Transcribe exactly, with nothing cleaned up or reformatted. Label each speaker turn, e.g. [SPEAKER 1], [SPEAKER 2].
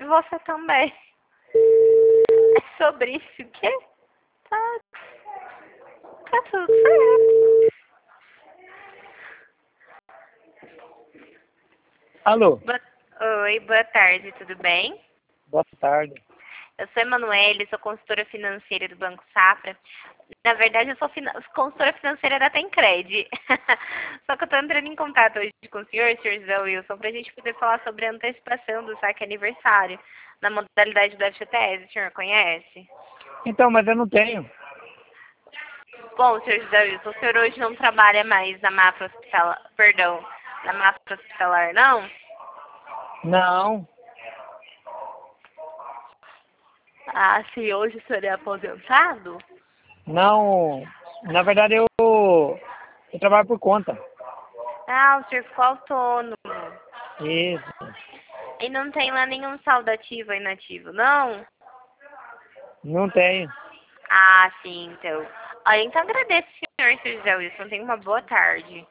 [SPEAKER 1] Você também. É sobre isso o quê? Tá, tá tudo certo.
[SPEAKER 2] Alô,
[SPEAKER 1] Boa... Oi, boa tarde, tudo bem?
[SPEAKER 2] boa tarde.
[SPEAKER 1] Eu sou Emanuele, sou consultora financeira do Banco Safra. Na verdade, eu sou fina... consultora financeira da Tencred. Só que eu estou entrando em contato hoje com o senhor, senhor José Wilson, para a gente poder falar sobre a antecipação do saque aniversário na modalidade do F G T S. O senhor conhece?
[SPEAKER 2] Então, mas eu não tenho.
[SPEAKER 1] Bom, senhor José Wilson, o senhor hoje não trabalha mais na Mafra Hospitalar, perdão, na Mafra Hospitalar, não?
[SPEAKER 2] Não,
[SPEAKER 1] Ah, sim, hoje o senhor é aposentado?
[SPEAKER 2] não. Na verdade, eu, eu trabalho por conta.
[SPEAKER 1] Ah, o senhor ficou autônomo.
[SPEAKER 2] Isso.
[SPEAKER 1] E não tem lá nenhum saldo ativo ou inativo, não?
[SPEAKER 2] Não tenho.
[SPEAKER 1] Ah, sim, então. Olha, então agradeço, senhor, senhor José Wilson. Tenha uma boa tarde.